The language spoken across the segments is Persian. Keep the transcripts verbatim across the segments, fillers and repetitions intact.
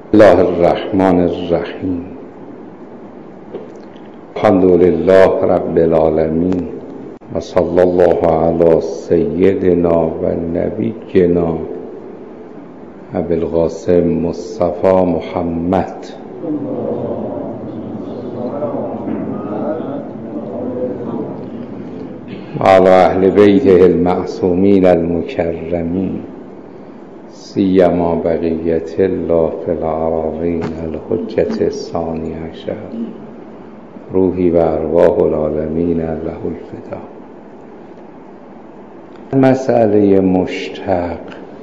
الله الرحمن الرحیم. الحمد لله رب العالمین و صلی الله علی سیدنا و نبینا ابی القاسم مصطفی محمد و علی اهل بیته المعصومین المکرمین سیما بقیت الله فی العراقین الحجة الثانی عشر روحی و ارواح العالمین له الفدا. مسئله مشتق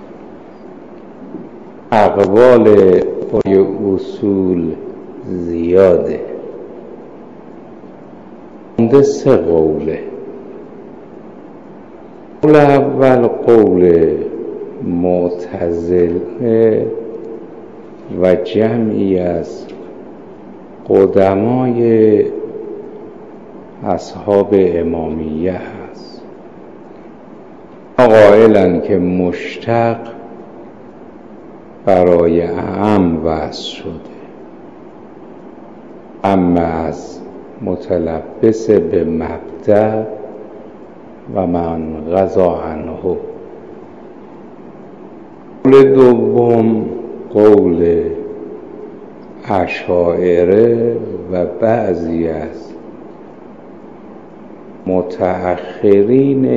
اقوال و اصول زیاده. اونده سه قوله. قول اول قول معتزله و جمعی از قدمای اصحاب امامیه هست، قائلن که مشتق برای اعم وضع شده، اما از متلبس به مبدأ و من غزا عنه. قول دوم قول اشاعره و بعضی از متأخرین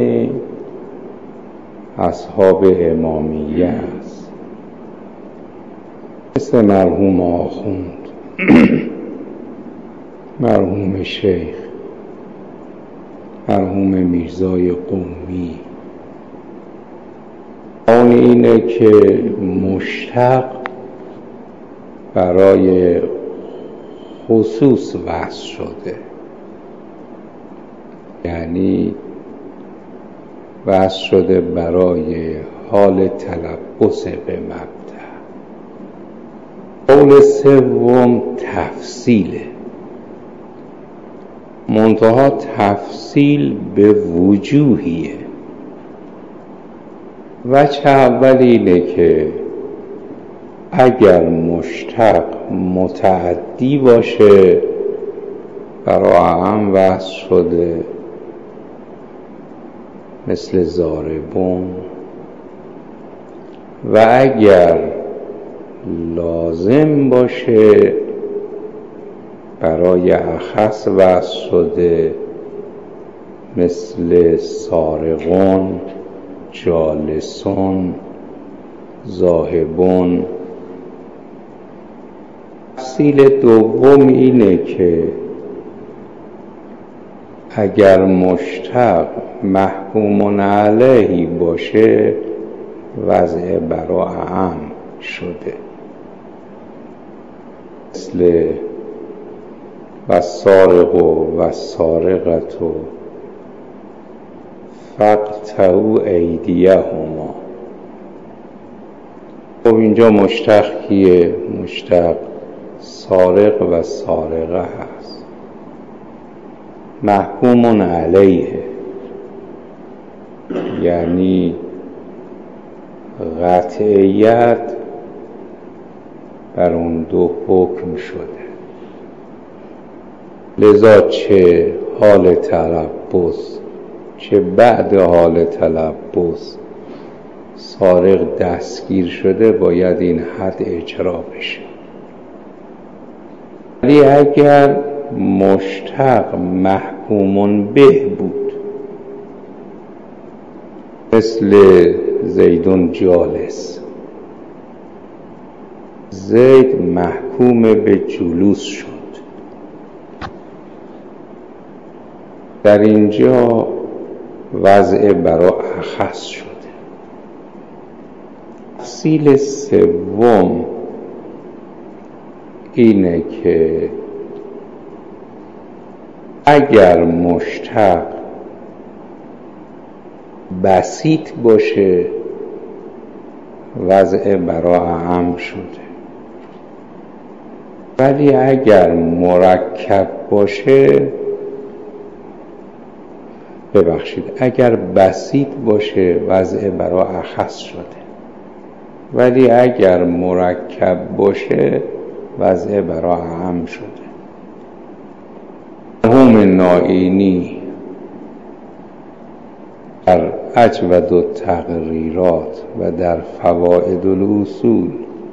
اصحاب امامیه است، مثل مرحوم آخوند، مرحوم شیخ، مرحوم میرزای قمی. آن اینه که مشتق برای خصوص وضع شده، یعنی وضع شده برای حال تلبس به مبدأ. قول سوم تفصیله، منتها تفصیل به وجوهیه. وجه اول اینه که اگر مشتق متعدی باشه برای اعم وضع شده، مثل ضاربون، و اگر لازم باشه برای اخص وضع شده، مثل سارقون، جالسون، ذاهبون. تفصیل دوم اینه که اگر مشتق محکوم علیه باشه وضع برا اعم شده، مثل و سارق و سارقت فاقطعوا ایدیهما. خب اینجا مشتق کیه؟ مشتق سارق و سارقه هست، محکوم علیه، یعنی قطعیت بر اون دو حکم شده. لذا چه حال تلبس چه بعد حال تلبس سارق دستگیر شده، باید این حد اجرا بشه. ولی اگر مشتق محکوم به بود، مثل زیدون جالس، زید محکوم به جلوس شد، در اینجا وضع برای اخص شده. تفصیل سوم اینه که اگر مشتق بسیط باشه وضع برای اعم شده، ولی اگر مرکب باشه ببخشید اگر بسیط باشه وضع برای اخص شده. ولی اگر مرکب باشه وضع برا اعم شده. مرحوم نائینی در اجود التقریرات و در فوائد الاصول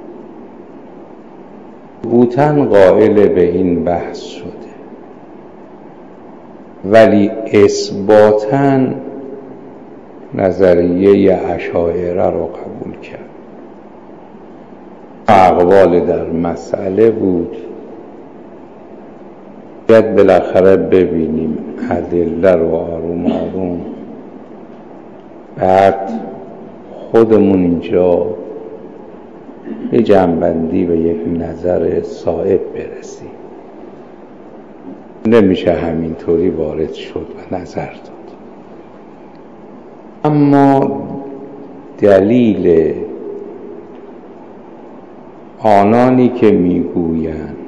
بوتن قائل به این بحث شده، ولی اثباتاً نظریه اشاعره رو قبول کرد. اقوال در مسئله بود، باید بالاخره ببینیم ادله رو آروم آروم، بعد خودمون اینجا یه جنبندی به یک نظر صائب برسیم. نمیشه همینطوری وارد شد و نظر داد. اما دلیل آنانی که میگویند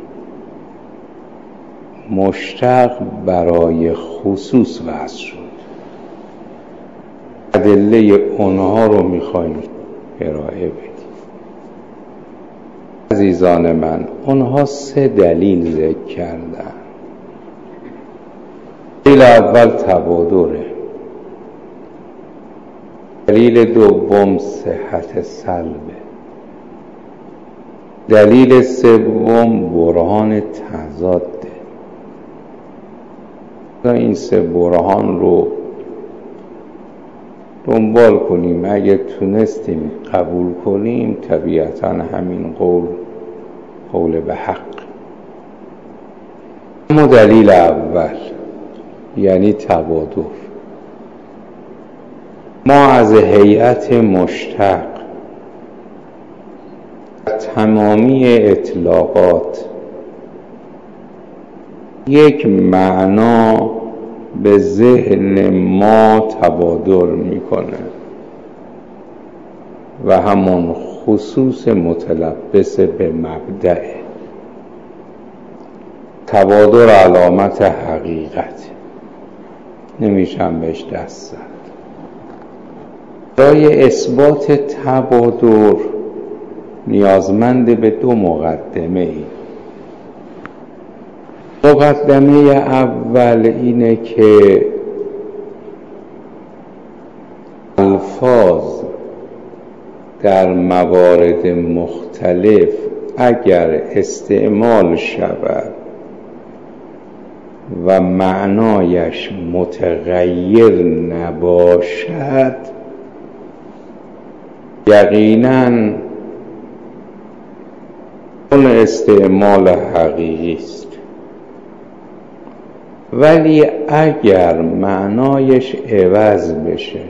مشتق برای خصوص وضع شد، ادله اونها رو میخوایم ارائه بدیم. عزیزان من، اونها سه دلیل ذکر کردن. دلیل اول تبادره، دلیل دوم صحت سلبه، دلیل سوم برهان تضاده. این سه برهان رو دنبال کنیم، اگه تونستیم قبول کنیم طبیعتاً همین قول قول به حق. اما دلیل اول یعنی تبادر، ما از هیئت مشتق تمامی اطلاقات یک معنا به ذهن ما تبادر میکنه و همون خصوص متلبس به مبدأ. تبادر علامت حقیقت، نمیشم بهش دست زد. برای اثبات تبادر نیازمند به دو مقدمه ای. مقدمه اول اینه که الفاظ در موارد مختلف اگر استعمال شود و معنایش متغیر نباشد، یقیناً اون استعمال حقیقی است. ولی اگر معنایش عوض بشه،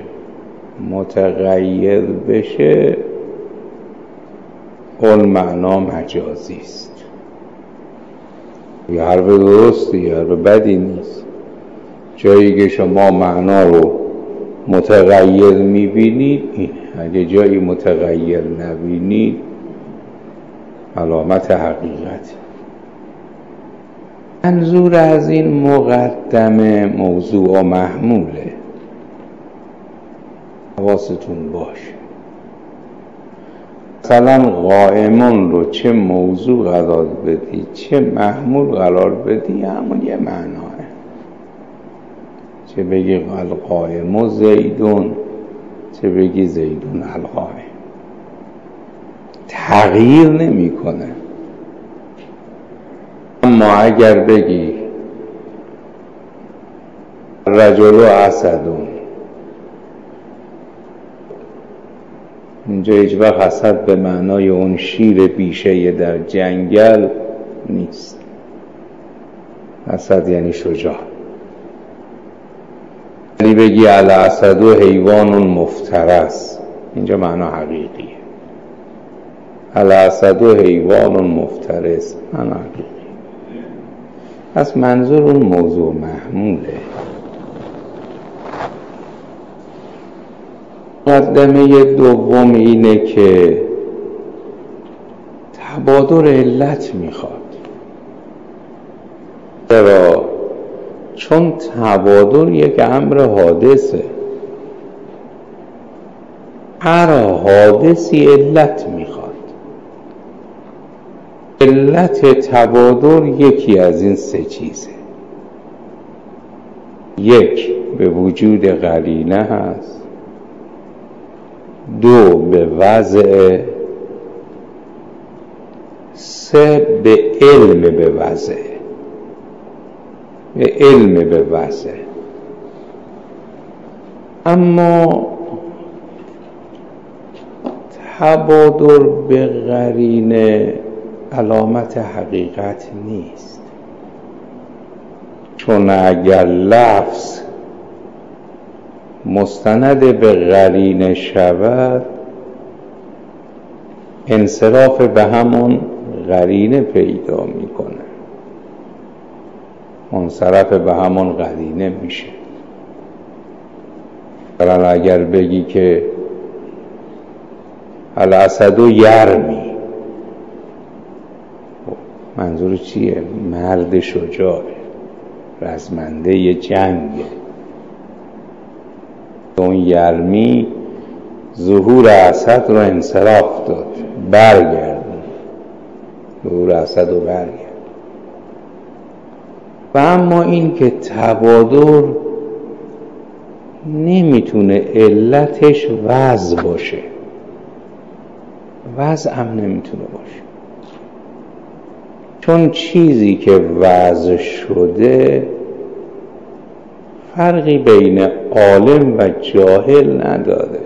متغیر بشه، اون معنا مجازی است. یه حرف درستی، یه حرف بدی نیست. جایی که شما معنا رو متغیر میبینید اینه. اگه جایی متغیر نبینید علامت حقیقت. منظور از این مقدمه موضوع و محموله، حواستون باشه. مثلا قائمون رو چه موضوع قرار بدی چه محمول قرار بدی همون یه معناه. چه بگی القائم زیدون، چه بگی زیدون القائم، تغییر نمی کنه. اما اگر بگی رجل و اسدون، اینجا هیچ وقت اسد به معنای اون شیر بیشه در جنگل نیست. اسد یعنی شجاع. ولی بگی الاسد و حیوان مفترس، اینجا معنا حقیقیه. الاسد و حیوان مفترس معنا حقیقیه. پس منظور اون موضوع محموله. مقدمه دوم اینه که تبادر علت میخواد. چرا؟ چون تبادر یک امر حادثه. هر حادثی علت میخواد. علت تبادر یکی از این سه چیزه. یک، به وجود قرینه هست. دو، به وضع. سه، به علم به وضع. به علم به وضع. اما تبادر به قرینه علامت حقیقت نیست، چون اگر لفظ مستند به قرینه شود انصراف به همون قرینه پیدا میکنه، منصرف به همون قرینه میشه. مثلا اگر بگی که الاسد و یرمی، منظور چیه؟ مرد شجاعه، رزمنده جنگه. اون یرمی ظهور اسد رو انصراف داد، برگرد ظهور اسد رو برگرد. و اما این که تبادر نمیتونه علتش وضع باشه، وضع هم نمیتونه باشه، چون چیزی که وضع شده فرقی بین عالم و جاهل نداره.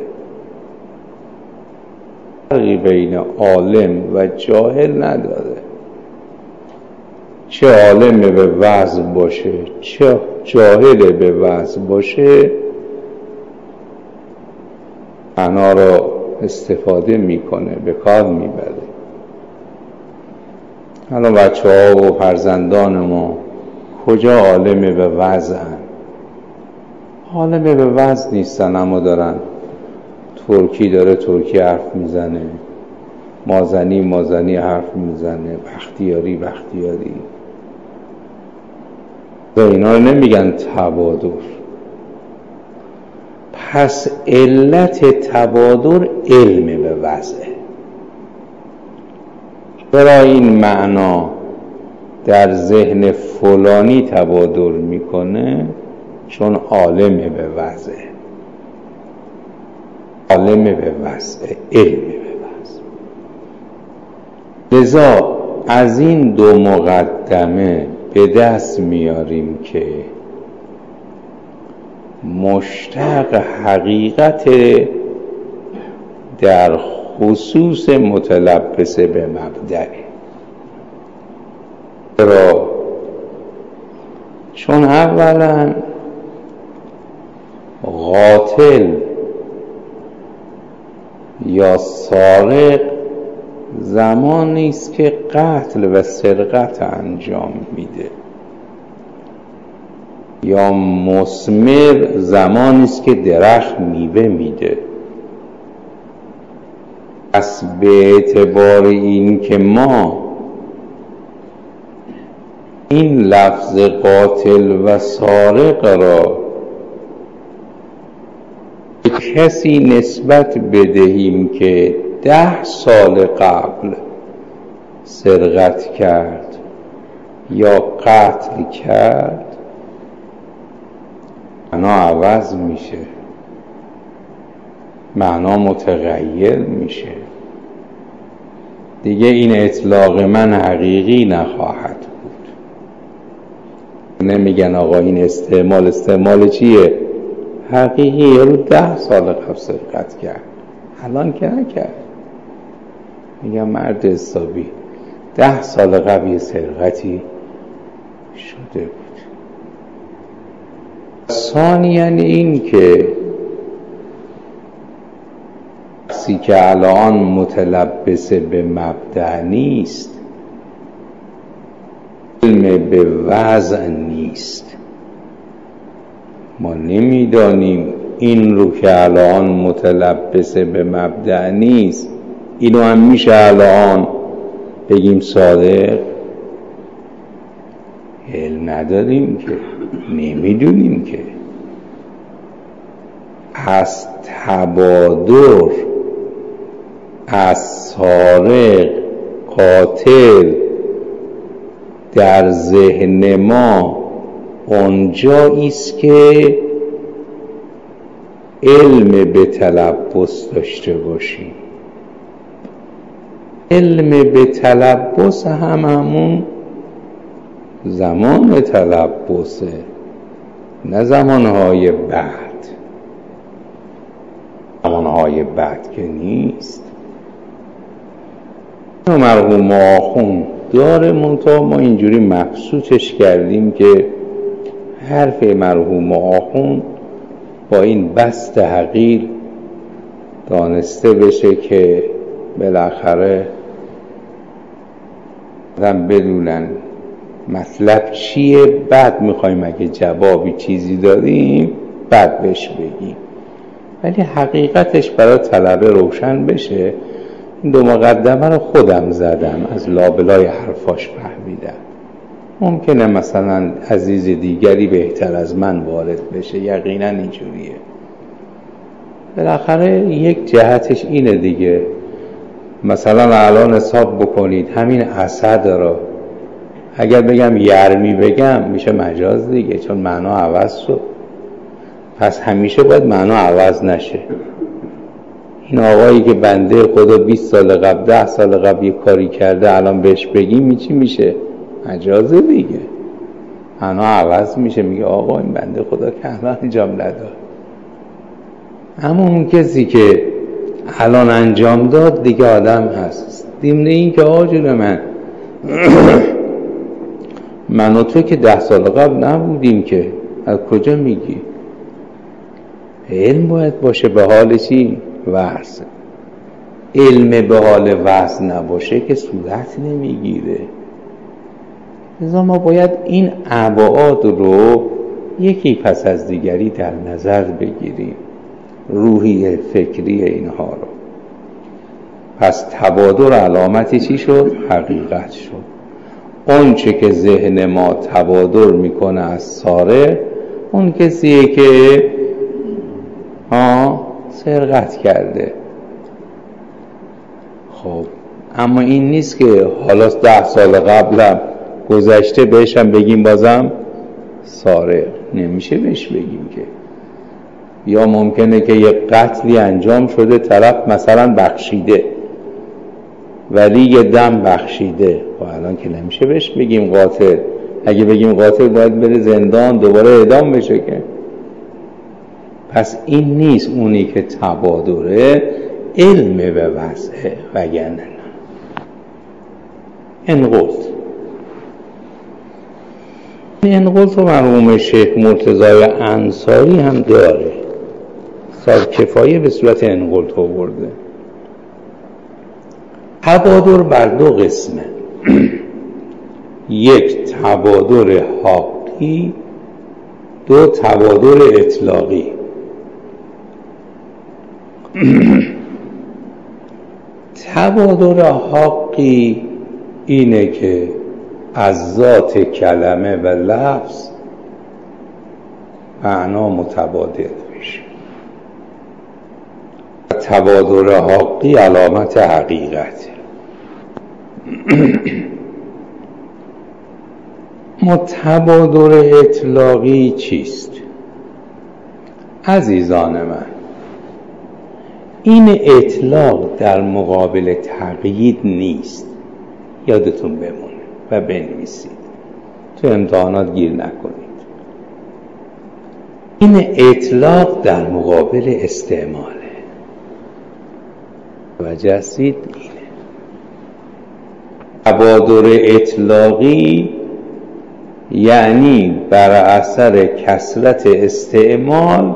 فرقی بین عالم و جاهل نداره. چه عالم به وضع باشه چه جاهل به وضع باشه، معنا رو استفاده میکنه، به کار میبره. حالا بچه ها و فرزندان ما کجا عالم به وضع هن؟ عالم به وضع نیستن، اما دارن ترکی داره ترکی حرف میزنه، مازنی مازنی حرف میزنه، بختیاری بختیاری. و اینا رو نمیگن تبادر. پس علت تبادر علم به وضعه. برای این معنا در ذهن فلانی تبادر میکنه چون عالم به وضعه، عالم به وضعه، علم به وضع. لذا از این دو مقدمه به دست میاریم که مشتق حقیقت در خصوص متلبس به مبدأ. چرا؟ چون اولا قاتل یا سارق زمانی است که قتل و سرقت انجام میده، یا مثمر زمانی است که درخت میوه میده. پس به اعتبار این که ما این لفظ قاتل و سارق را به کسی نسبت بدهیم که ده سال قبل سرقت کرد یا قتل کرد، معنا عوض میشه، معنا متغیر میشه. دیگه این اطلاق من حقیقی نخواهد بود. نمیگن آقا این استعمال استعمال چیه؟ حقیقی. یارو ده سال قبل سرقت کرد، الان که نکرد. میگم مرد حسابی ده سال قبل یه سرقتی شده بود. ثانیاً این که کسی که الان متلبس به مبدأ نیست، علم به وضع نیست. ما نمیدانیم این رو که الان متلبس به مبدأ نیست، اینو هم میشه الان بگیم صادق؟ علم نداریم که، نمیدونیم که. پس تبادر از سارق قاتل در ذهن ما اونجایی است که علم به تلبس داشته باشیم. علم به تلبس هم همون زمان تلبسه، نه زمانهای بعد. زمانهای بعد که نیست. مرحوم آخوند داره، منتها ما اینجوری مبسوطش کردیم که حرف مرحوم آخوند با این بسط حقیر دانسته بشه که بالاخره آدم بدونن مطلب چیه، بعد میخوایم اگه جوابی چیزی داریم بعد بهش بگیم، ولی حقیقتش برای طلبه روشن بشه. این دو مقدمه رو خودم زدم، از لابلای حرفاش فهمیدم. ممکنه مثلا عزیز دیگری بهتر از من وارد بشه، یقینا اینجوریه. بالاخره یک جهتش اینه دیگه. مثلا الان حساب بکنید همین اسد رو اگر بگم یرمی بگم میشه مجاز دیگه، چون معنا عوض شد. پس همیشه باید معنا عوض نشه. این آقایی که بنده خدا بیست سال قبل ده سال قبل یک کاری کرده الان بهش بگیم چی میشه؟ مجازه دیگه، معنا عوض میشه. میگه آقا این بنده خدا که الان انجام نداد، اما اون کسی که الان انجام داد دیگه آدم هست. ضمن این که آقا جون من من و تو که ده سال قبل نبودیم که، از کجا میگی؟ علم باید باشه به حال چی؟ وعظ. علم به حال وعظ نباشه که صورت نمیگیره. لذا ما باید این ابعاد رو یکی پس از دیگری در نظر بگیریم، روحی فکری اینها رو. پس تبادر علامتی چی شد؟ حقیقت شد. اون چه که ذهن ما تبادر میکنه از سارق، اون کسیه که ها سرقت کرده. خب اما این نیست که حالا ده سال قبلم گذشته بهشم بگیم بازم سارق. نمیشه بهش بگیم که. یا ممکنه که یک قتلی انجام شده، طرف مثلا بخشیده ولی یه دم بخشیده، و الان که نمیشه بهش بگیم قاتل. اگه بگیم قاتل باید بره زندان دوباره اعدام بشه که. پس این نیست اونی که تبادره علم به وضعه وگرنه نه. انقلت انقلت و مرحوم شیخ مرتضی انصاری هم داره. صاحب کفایه به صورت انقلت آورده. تبادر بر دو قسمه. یک تبادر حقی، دو تبادر اطلاقی. تبادر حقی اینه که از ذات کلمه و لفظ معنا متبادل بشه. تبادر حقی علامت حقیقت. تبادر اطلاقی چیست؟ عزیزان من، این اطلاق در مقابل تقیید نیست. یادتون بمونه و بنویسید، تو امتحانات گیر نکنید. این اطلاق در مقابل استعماله. توجه هستید؟ اینه تبادر اطلاقی، یعنی بر اثر کثرت استعمال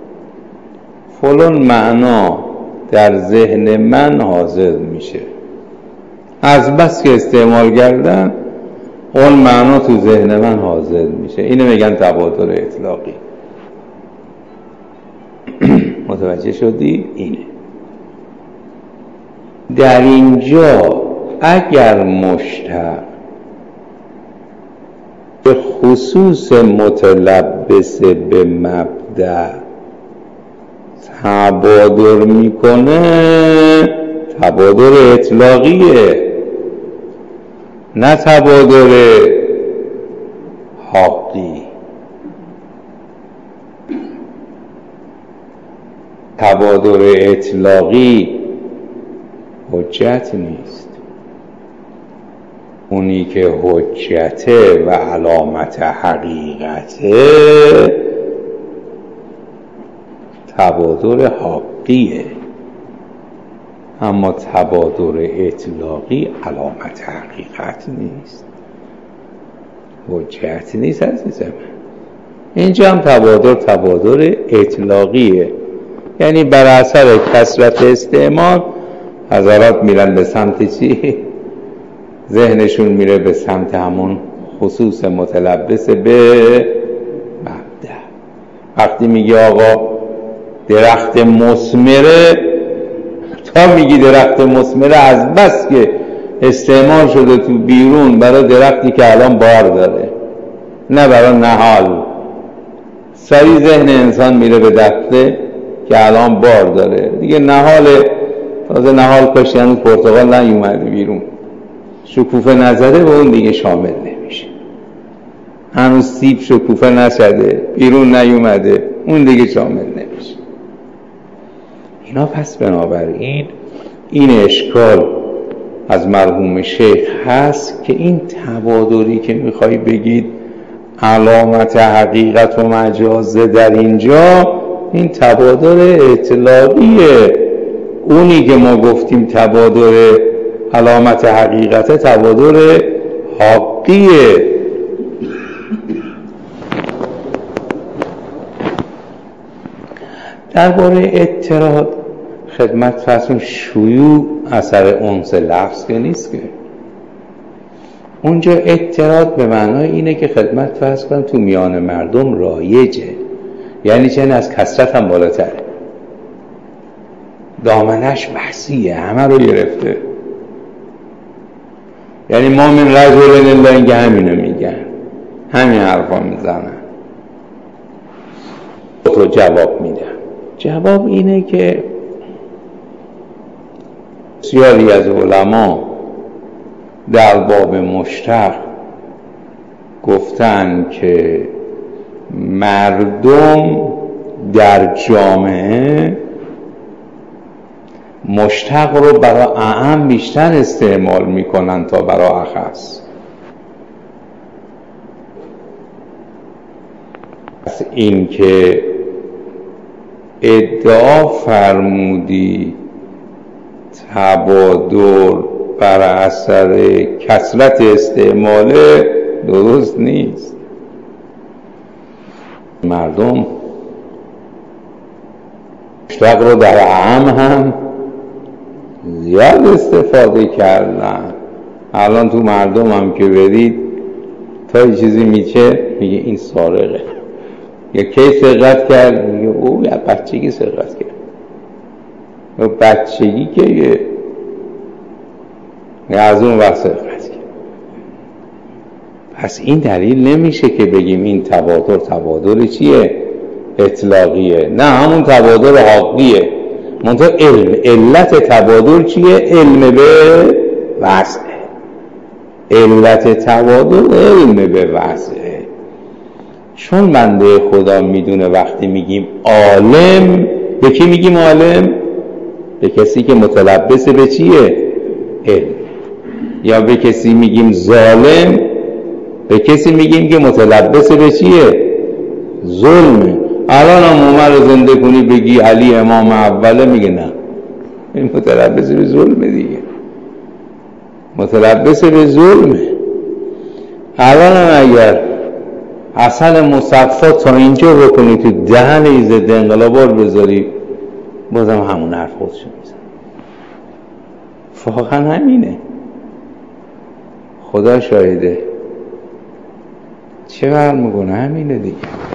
فلان معنا در ذهن من حاضر میشه. از بس که استعمال کردن اون معنا تو ذهن من حاضر میشه. اینو میگن تبادر اطلاقی. متوجه شدی؟ اینه. در اینجا اگر مشتق به خصوص متلبس به مبدأ تبادر میکنه تبادر اطلاقیه، نه تبادر حقی. تبادر اطلاقی حجت نیست. اونی که حجته و علامت حقیقته تبادر حقیه، اما تبادر اطلاقی علامت حقیقت نیست، حجت نیست عزیز من. اینجا هم تبادر تبادر اطلاقیه، یعنی بر اثر کثرت استعمال حضرات میرن به سمت چی؟ ذهنشون میره به سمت همون خصوص متلبس به مبدأ. وقتی میگی آقا درخت مثمره، تا میگی درخت مثمره از بس که استعمال شده تو بیرون برای درختی که الان بار داره، نه برای نهال. سریع ذهن انسان میره به درخته که الان بار داره دیگه، نهال تازه نهال کاشت، هنوز پرتقال نیومده بیرون، شکوفه نزده به اون دیگه شامل نمیشه. هنوز سیب شکوفه نشده بیرون نیومده، اون دیگه شامل نمیشه. اینا پس بنابراین این اشکال از مرحوم شیخ هست که این تبادری که میخوای بگید علامت حقیقت و مجازه در اینجا، این تبادر اطلاقیه. اونی که ما گفتیم تبادر علامت حقیقت تبادر حقیه. درباره اضطراد خدمت فرسون شیوع اثر انس لفظ که نیست، که اونجا اضطراد به معنای اینه که خدمت فرض کنم تو میان مردم رایجه، یعنی چه از کثرت هم بالاتره، دامنش وسیعه، همه رو گرفته. یعنی ما من رجل الله اینکه همینو میگن، همین حرفا میزنن. تو جواب میدم. جواب اینه که بسیاری از علما در باب مشتق گفتن که مردم در جامعه مشتق رو برای اعم بیشتر استعمال میکنن تا برای اخص. پس این که ادعا فرمودی تبادر بر اثر کثرت استعمال درست نیست. مردم مشتق رو در اعم هم زیاد استفاده کردن. الان تو مردم هم که برید تا یه چیزی میچه میگه این سارقه، یا کی سرقت کرد میگه او یا بچگی سرقت کرد، یا بچگی که یا از اون وقت سرقت کرد. پس این دلیل نمیشه که بگیم این تبادر تبادر چیه؟ اطلاقیه. نه، همون تبادر حقیه. منتها علم علت تبادر چیه؟ علم به وضعه. علت تبادر علم به وضعه. چون بنده خدا میدونه وقتی میگیم عالم، به کی میگیم عالم؟ به کسی که متلبس به چیه؟ علم. یا به کسی میگیم ظالم، به کسی میگیم که متلبس به چیه؟ ظلم. الان هم عمر رو زنده کنی بگی علی امام اوله، میگه نه، این متلبس به ظلمه دیگه، متلبس به ظلمه. الان هم اگر اصل مصفا تا اینجا بکنی تو دهن ایزد انقلابار بذاری، بازم همون حرف خودشو میزن. واقعا همینه، خدا شاهده. چه برمیکنه؟ همینه دیگه.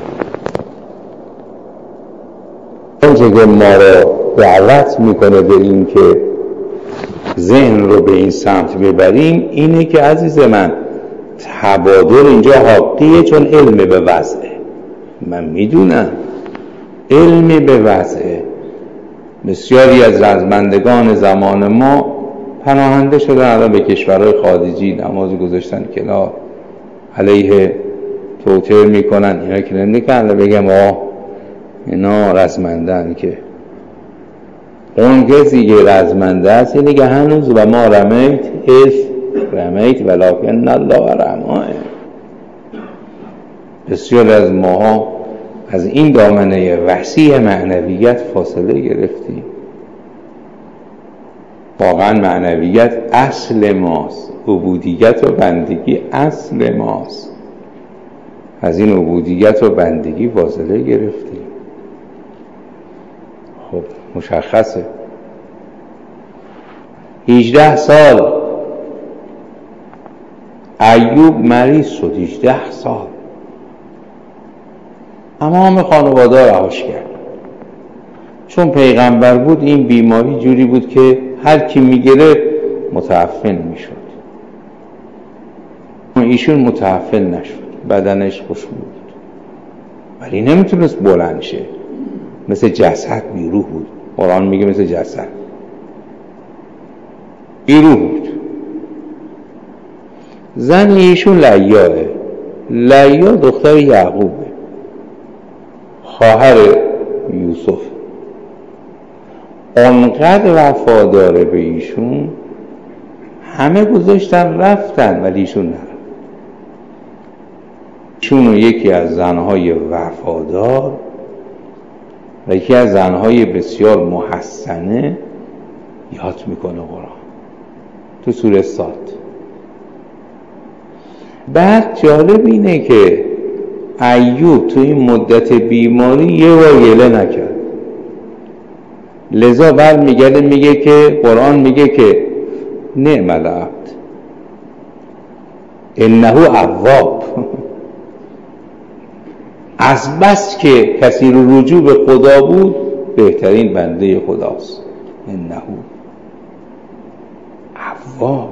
اونچه که ما رو دعوت میکنه به این که ذهن رو به این سمت ببریم اینه که عزیز من تبادر اینجا حقیه، چون علم به وضعه. من میدونم علم به وضعه. بسیاری از رزمندگان زمان ما پناهنده شدن الان به کشورهای خارجی، نماز گذاشتن کنار، علیه توطئه میکنن. اینا که نمیکنن بگم آه اینا رزمندن، که اون کسی که رزمنده است اینه که هنوز و ما رمیت اذ رمیت ولکن الله رمی. بسیار از ماها از این دامنه وسیع معنویت فاصله گرفتیم. واقعا معنویت اصل ماست، عبودیت و بندگی اصل ماست. از این عبودیت و بندگی فاصله گرفتیم. خب مشخصه هجده سال ایوب مریض شد، هجده سال تمام خانواده رهاش کرد. چون پیغمبر بود این بیماری جوری بود که هر کی میگرفت متعفن میشد. ایشون متعفن نشد، بدنش خشک بود ولی نمیتونست بلند شه، مثل جسد بیروح بود. قرآن میگه مثل جسد بیروح بود. زن ایشون لیاه، لیاه دختر یعقوبه، خواهر یوسف. اونقدر وفاداره به ایشون، همه گذاشتن رفتن ولی ایشون نرفت. ایشون یکی از زنهای وفادار و یکی از زنهای بسیار محسنه یاد میکنه قرآن تو سوره صاد. بعد جالب اینه که ایوب تو این مدت بیماری یه بار گله نکرد. لذا بعد میگه میگه که قرآن میگه که نعم العبد انه اواب. از بس که کسی رو رجوع به خدا بود بهترین بنده خداست. انه اواب.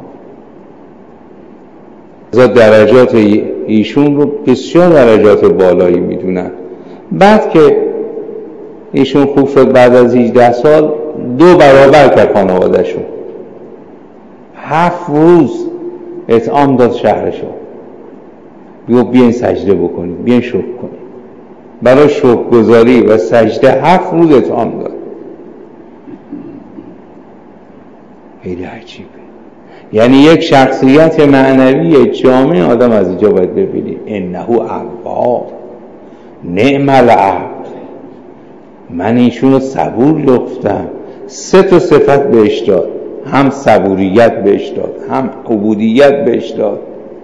درجات ایشون رو بسیار درجات بالایی میدونن. بعد که ایشون خوب شد بعد از هجده سال دو برابر کرد خانواده‌شون. هفت روز اطعام داد شهرشو. بیو بیاین سجده بکنید، بیاین شکر کنید. برای شکرگزاری و سجده هفت روز اطعام داد. خیلی عجیبه. یعنی یک شخصیت معنوی جامع آدم از اینجا باید ببینیم. انه اواب نعم العبد. من ایشونو صبور یافتم. سه تا صفت بهش داد، هم صبوریت بهش داد، هم عبودیت بهش داد،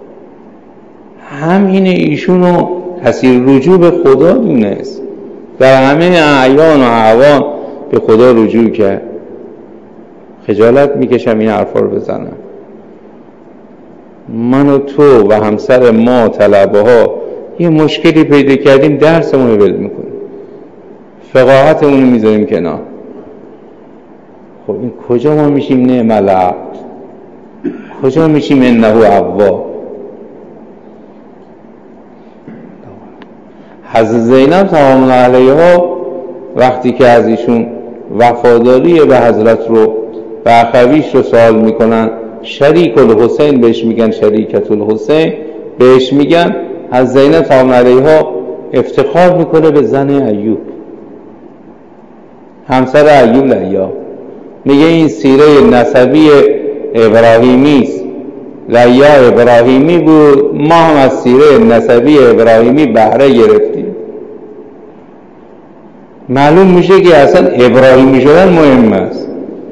هم این ایشونو کثیر رجوع به خدا دونست. در همه اعیان و اعوان به خدا رجوع کرد. خجالت میکشم این حرفا رو بزنم. من و تو و همسر ما طلبه ها یه مشکلی پیدا کردیم درسمون رو ول میکنیم، فقاهتمون رو میذاریم کنار. خب این کجا ما میشیم نعم العبد؟ کجا میشیم انه اواب؟ حضرت زینب سلام الله علیها وقتی که از ایشون وفاداری به حضرت رو و اخویش رو سوال میکنن، شریک الحسین بهش میگن، شریکت الحسین بهش میگن، از زینب سلام علیها افتخار میکنه به زن ایوب، همسر ایوب لیا. میگه این سیره نسبی ابراهیمی است، لیا ابراهیمی بود، ما هم از سیره نسبی ابراهیمی بهره گرفتیم. معلوم میشه که اصلا ابراهیمی شدن مهم است.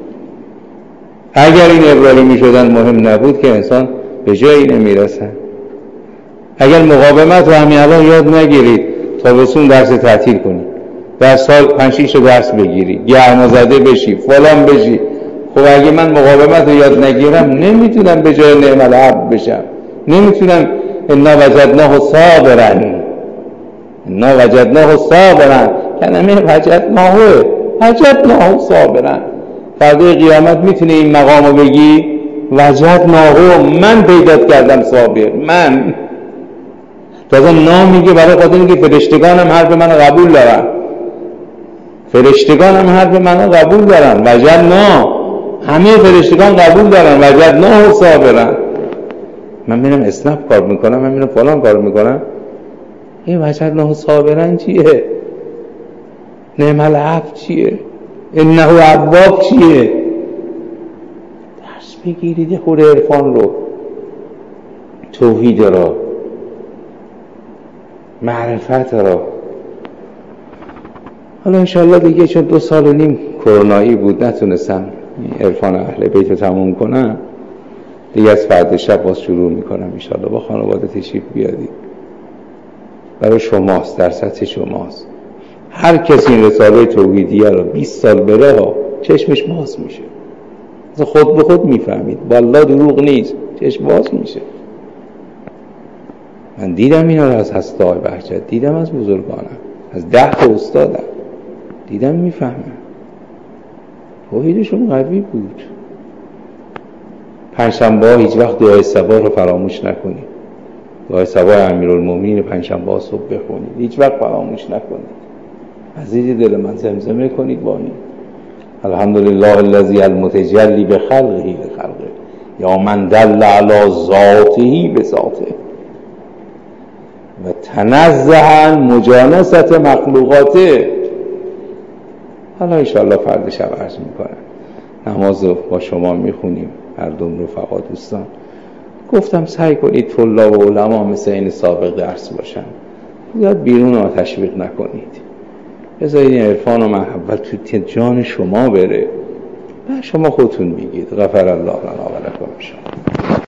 اگر این ابراهیمی شدن مهم نبود که انسان به جایی نمیرسن. اگر مقاومت رو همین الان یاد نگیرید تابستون درس تعطیل کنید، در سال پنج شش درس بگیری، گرمازده بشی، فلان بشی. خب اگه من مقاومت رو یاد نگیرم نمیتونم به جای نعم العبد بشم، نمیتونم انا وجدناه صابرا، انا وجدناه صابرا. کلمه وجدناه وجدناه صابرا. فردا قیامت میتونه این مقامو بگی وجدناه، من پیدا کردم صابر. من تازه نام میگه برای خاطر اینکه فرشتگانم حرف من قبول دارن. فرشتگان هم حرف منو قبول دارن، وجدنا، همه فرشتگان قبول دارن وجدنا صابرن. من میرم اسنپ کار میکنم، من میرم فلان کار میکنم، این وجدنا صابرن چیه؟ نعم العبد چیه؟ انه اواب چیه؟ درس بگیرید خود عرفان رو، توحید را، معرفت را. حالا انشاءالله دیگه چون دو سال و نیم کرونایی بود نتونستم عرفان اهل بیت رو تموم کنم، دیگه از فردا شب باز شروع میکنم انشاءالله. با خانواده تشریف بیادید، برای شماست، در سطح شماست. هر کسی این رساله توحیدیه رو بیست سال بره ها چشمش باز میشه، خود به خود میفهمید والله دروغ نیست، چشم باز میشه. من دیدم اینا رو از هسته های بهجت، دیدم از بزرگانم، از ده تا استادم دیدم، میفهمم. توحیدشون قوی بود. پنجشنبه ها هیچ وقت دعای صباح رو فراموش نکنید. دعای صباح امیرالمومنین پنجشنبه ها صبح بخونید، هیچ وقت فراموش نکنید. عزیز دل من زمزمه کنید با این الحمدلله الذی المتجلی بخلقه لخلقه یا من دل علی ذاته بذاته و تنزها مجانست مخلوقاته. حالا انشاءالله فردا شب عرض میکنم، نماز رو با شما میخونیم هر دوم رفقا دوستان. گفتم سعی کنید طلاب و علما مثل این سابق درس باشن، زیاد بیرون رو تشویق نکنید، بذارید این عرفان و محبت تو جان شما بره و شما خودتون میگید غفر الله لنا و لکم.